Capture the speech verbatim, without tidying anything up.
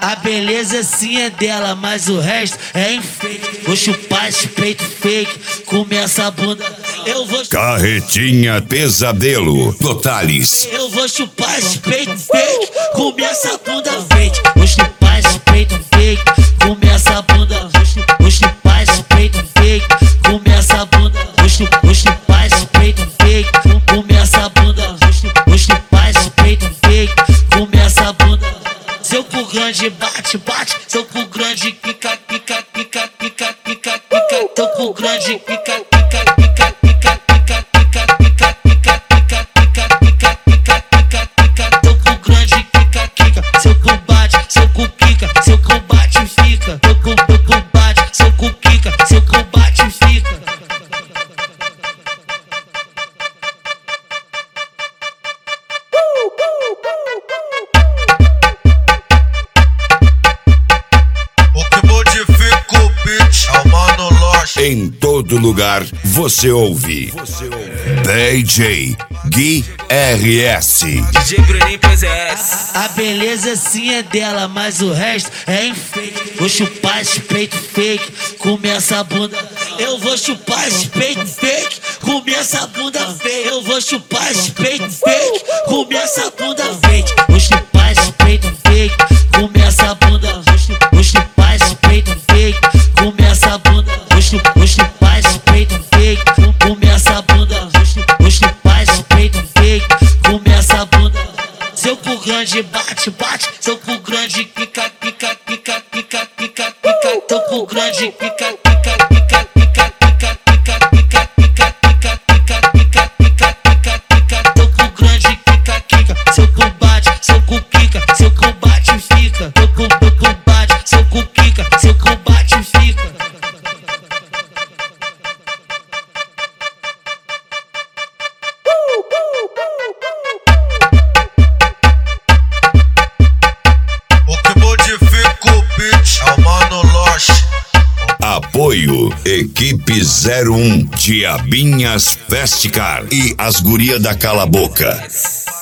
A beleza sim é dela, mas o resto é enfeite. Vou chupar esse peito fake, começa a bunda. Eu vou Carretinha Pesadelo, Totales. Eu vou chupar esse peito fake, começa a bunda fake. Vou chupar esse peito fake, começa a bunda. Vou chupar esse peito fake, começa a bunda. Vou chupar esse peito fake, começa a bunda. Vou chupar esse peito fake, começa a bunda. Seu cu grande bate, bate. Seu cu grande pica, pica, pica, pica, pica, pica. Seu cu grande pica, pica, pica, pica, pica, pica, pica, pica, pica, pica, pica, pica, pica, pica. Seu cu grande pica, pica. Seu cu bate, seu cu pica, seu cu bate e fica. Seu cu, seu cu bate, seu cu pica, seu cu bate e fica. Em todo lugar você ouve D J Gui R S. D J Bruninho P S. A beleza sim é dela, mas o resto é enfeite. Vou chupar esse peito fake, começa a bunda. Eu vou chupar esse peito fake, começa a bunda fake. Eu vou chupar esse peito fake, começa a bunda fake. Vou chupar esse peito fake, começa a bunda. Vou chupar esse peito fake, começa a bunda. Vou chupar esse peito fake, começa a bunda. Vou chupar esse peito fake, começa a bunda. Seu cu grande bate, bate. Seu cu grande pica, pica, pica, pica, pica, pica. Seu cu grande pica, pica, pica, pica, pica, pica, pica, pica, pica, pica, pica, pica, pica, pica. Seu cu grande pica, pica. Seu cu bate, seu cu pica, seu cu bate e fica. Seu cu, seu cu bate, seu cu pica, seu cu bate e fica. Apoio Equipe zero um, Diabinhas Festicar e as Guria da Cala Boca.